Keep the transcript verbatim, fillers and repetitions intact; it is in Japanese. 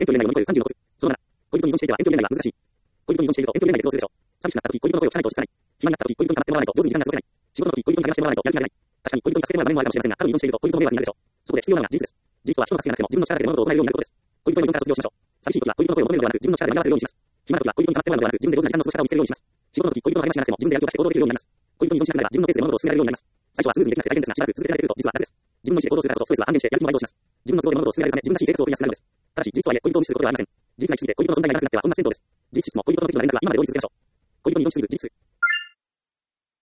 遠距離恋愛を乗り越えるさんじゅうのコツ。そのなな、恋人に依存していては遠距離恋愛は難しい。恋人に依存していると遠距離恋愛で苦労するでしょう。寂しくなった時、恋人の声を聞かないと落ち着かない。暇になった時、恋人に構ってもらわないと上手に時間が過ごせない。仕事の時、恋人に話してもらわないとやる気が出ない。確かに恋人に助けてもらう場面もあるかもしれませんが、過度に依存していると恋人の迷惑になるでしょう。そこで必要なのが事実です。事実は人の助けがなくても自分の力だけで物事を行えるようになることです。恋人の依存から卒業しましょう。寂しい時は恋人の声を求めるのではなく、自分の力で紛らわせるようにします。暇な時は恋人に構ってもらうのではなく、自分で上手な時間の過ごし方を見つけるようにします。仕事の時、恋人の励ましがなくても自分でやる気を出して行動できるようになります。恋人に依存しなければ自分のペースで物事を進められるようになります。最初はスムーズにできなくて大変ですが、しばらく続けられていると実は楽です。自分の意思で行動するからこそストレスは安定してやる気も倍増します。自分の都合で物事を進められるため自分らしい生活を送りやすくなるのです。ただし、事実とはいえ恋人を無視することではありません。事実が行き過ぎて恋人の存在がいなくなっては本末転倒です。事実一つも恋人の時の連絡が今まで追い続けましょう。恋人に依存しすぎる事実。